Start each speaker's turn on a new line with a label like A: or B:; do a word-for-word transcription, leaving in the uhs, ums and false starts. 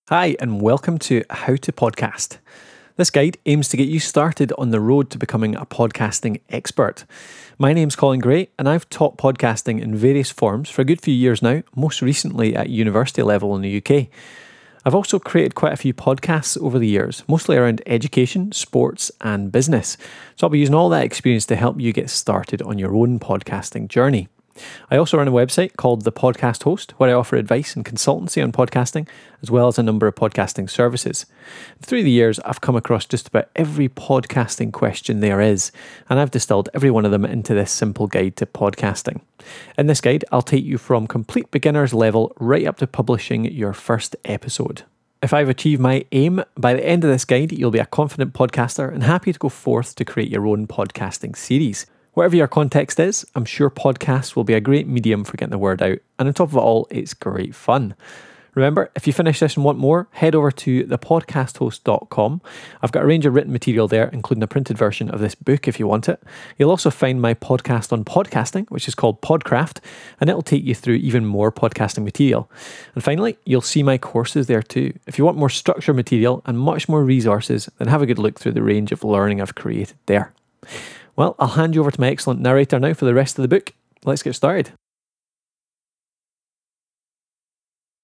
A: Hi, and welcome to How to Podcast. This guide aims to get you started on the road to becoming a podcasting expert. My name's Colin Gray, and I've taught podcasting in various forms for a good few years now, most recently at university level in the U K. I've also created quite a few podcasts over the years, mostly around education, sports, and business. So I'll be using all that experience to help you get started on your own podcasting journey. I also run a website called The Podcast Host, where I offer advice and consultancy on podcasting, as well as a number of podcasting services. Through the years, I've come across just about every podcasting question there is, and I've distilled every one of them into this simple guide to podcasting. In this guide, I'll take you from complete beginner's level right up to publishing your first episode. If I've achieved my aim, by the end of this guide, you'll be a confident podcaster and happy to go forth to create your own podcasting series. Whatever your context is, I'm sure podcasts will be a great medium for getting the word out, and on top of it all, it's great fun. Remember, if you finish this and want more, head over to the podcast host dot com. I've got a range of written material there, including a printed version of this book if you want it. You'll also find my podcast on podcasting, which is called Podcraft, and it'll take you through even more podcasting material. And finally, you'll see my courses there too. If you want more structured material and much more resources, then have a good look through the range of learning I've created there. Well, I'll hand you over to my excellent narrator now for the rest of the book. Let's get started.